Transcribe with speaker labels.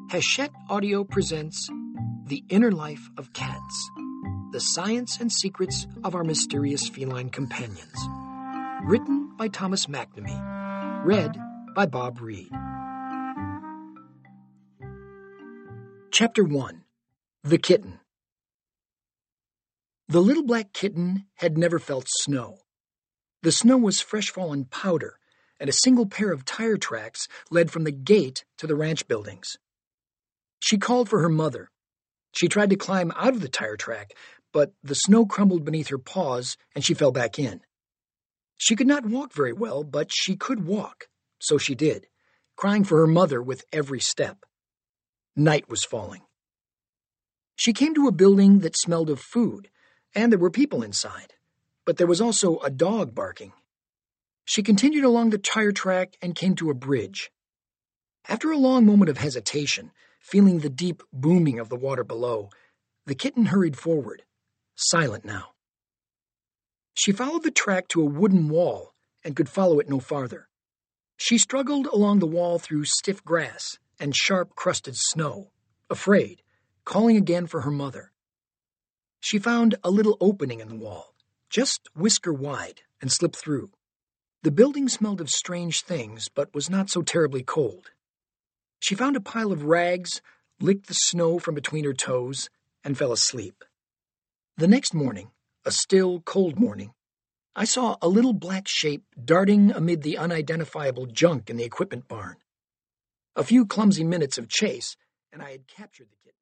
Speaker 1: Hachette Audio presents The Inner Life of Cats, the science and secrets of our mysterious feline companions. Written by Thomas McNamee. Read by Bob Reed. Chapter 1. The Kitten. The little black kitten had never felt snow. The snow was fresh-fallen powder, and a single pair of tire tracks led from the gate to the ranch buildings. She called for her mother. She tried to climb out of the tire track, but the snow crumbled beneath her paws and she fell back in. She could not walk very well, but she could walk, so she did, crying for her mother with every step. Night was falling. She came to a building that smelled of food, and there were people inside, but there was also a dog barking. She continued along the tire track and came to a bridge. After a long moment of hesitation, feeling the deep booming of the water below, the kitten hurried forward, silent now. She followed the track to a wooden wall and could follow it no farther. She struggled along the wall through stiff grass and sharp crusted snow, afraid, calling again for her mother. She found a little opening in the wall, just whisker wide, and slipped through. The building smelled of strange things, but was not so terribly cold. She found a pile of rags, licked the snow from between her toes, and fell asleep. The next morning, a still, cold morning, I saw a little black shape darting amid the unidentifiable junk in the equipment barn. A few clumsy minutes of chase, and I had captured the kitten.